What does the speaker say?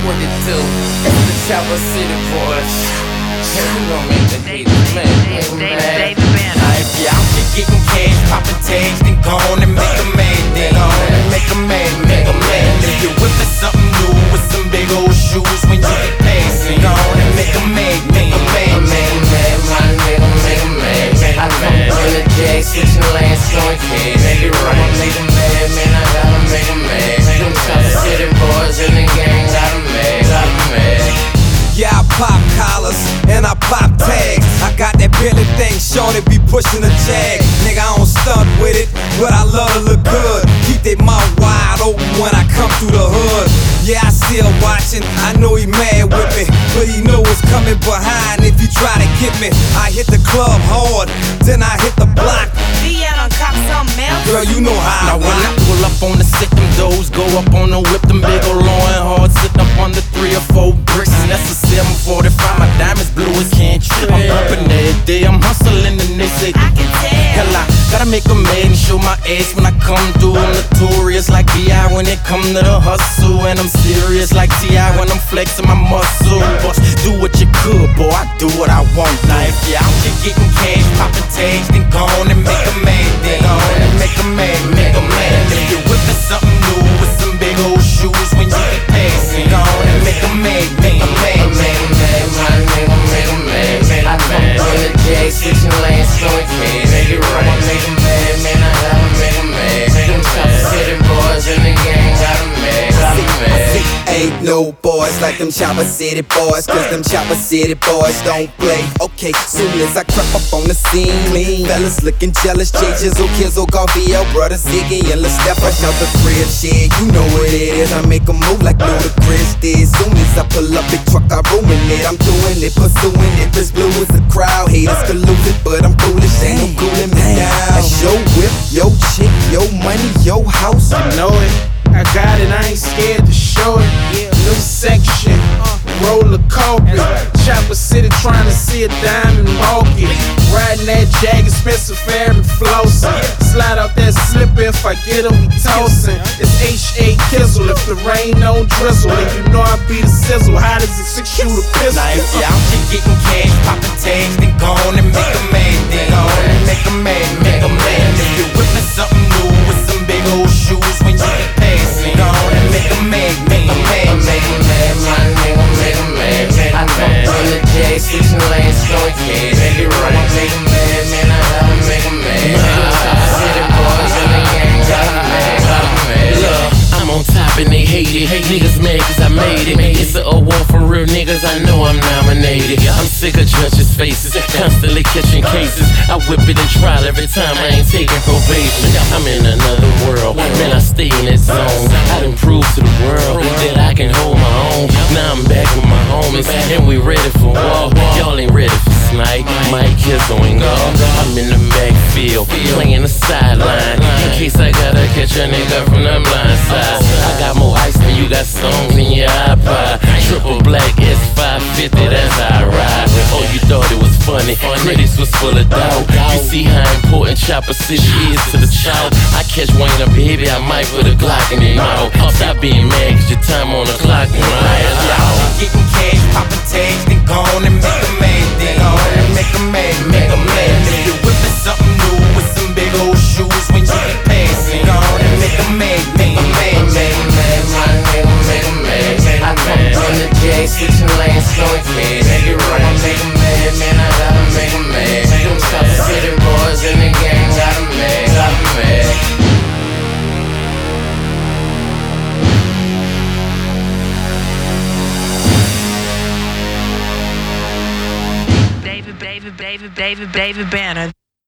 what it do. It's the Chopper City boys. We gon' make the haters mad. Now if you out here getting cash, poppin' tags, then go on and make a mad. Then go on and make a mad, make a mad. If you whippin' something new with some big old shoes when you get passing, go on and make a mad, make a mad, make a mad, my nigga, make a mad. I come from the jag, switching lanes, throwing cash. Make it right, make a mad, man, I gotta make a mad. Them Chopper City boys in the gang, got 'em mad, got 'em mad. Yeah, I pop collars and I pop tags. I got that Billy thing, shorty be pushing a jag. Nigga, I don't stunt with it, but I love to look good. Keep that mouth wide open when I come through the hood. Yeah, I still watching, I know he mad with me, but he know it's coming behind if you try to get me. I hit the club hard, then I hit the block. Be out on cop something else. Girl, you know how I Now when I rock. pull up on the set, them doors go up on the whip, them big ol' Loin hard, sitting up on the 3 or 4 bricks, and that's a 745. My diamonds blue as can't trip. I'm bumping every day, I'm hustling, and they say I can tell. hell, I gotta make a man and show my ass when I come through. I'm notorious like B.I. when it come to the hustle, and I'm serious like T.I. when I'm flexing my muscle. But do what you could, boy, I do what I want. Now if you out here getting cash, popping tags, then go on and make a man. Then go on and make a man, make a man. If you whipping something new with some big old shoes when you get passing, go on and make a man, make a man, make a man, my nigga, make a man, make a man. I come from the jag, switching lanes, throwing cash. Make it right, make a man, man, I gotta make a man. Them Chopper City boys in the gang, got 'em mad, got 'em mad. Ain't no boys like them Chopper City boys, cause them Chopper City boys don't play. Okay, soon as I creep up on the scene, fellas looking jealous, J-Jizzle, Kizzle, Garvey, brother Ziggy, and let's step out the crib, shit, you know what it is. I make a move like Ludacris did. Soon as I pull up, big truck, I ruin it. I'm doing it, pursuing it, it's blue as the crowd. Haters could lose it, but I'm foolish, ain't no cooling me down. That's your whip, your chick, your money, your house. I know it, I got it, I ain't scared to show it. New section, roller coaster. Chopper City trying to see a diamond market. Riding that Jag, expensive Ferry Flossing. Slide out that slipper if I get him, we tossin'. It's H.A. Kizzle, if the rain don't drizzle. And you know I be the sizzle, how does it 6 shoot a pistol? Now if you out here getting cash, popping tags, then go on and make a man. Then go on and make a man, make a man. If you whipping something new with some big old shoes when you get passing, go on and make a man, make a man, make a man, my nigga, make a man, make a man. I come from the jag, switching lanes, throwing cash. Make it right, make a man, man, I gotta make a man. Them Chopper City boys in the gang, got 'em mad, got 'em mad. Look, I'm on top and they hate it. Niggas mad cause I made it. It's an award for real niggas, I know I'm nominated. I'm sick of judges' faces, constantly catching cases. I whip it and trial every time, I ain't taking probation. I'm in another world, man, I stay in that zone. I done proved to the world that I can hold my own. Now I'm back with my homies, and we ready for war. Y'all ain't ready for snipe, Mike Kizzle ain't go. I'm in the backfield, playing the sideline, in case I gotta catch a nigga from the blind side. I got more ice than you got songs in your iPod. Triple black S550, that's how I ride. Oh, you thought it was funny, critics was full of doubt. You see how important Chopper City is to the child. I catch Wayne a baby, I might put a Glock in his mouth. Stop being mad cause your time on the clock and ride. Getting cash, popping tags, then go on and make a man. Then go on and make a man, make a man. If you whipping something new with some big old shoes when you get passing, go on and make a man, make a man, make a man, my nigga, make a man. I come from the jag, switching lanes, throwing cash. Make it right, make a man, man, I gotta make a man. Them Chopper City boys in the gang, got 'em mad, got 'em mad. David Banner.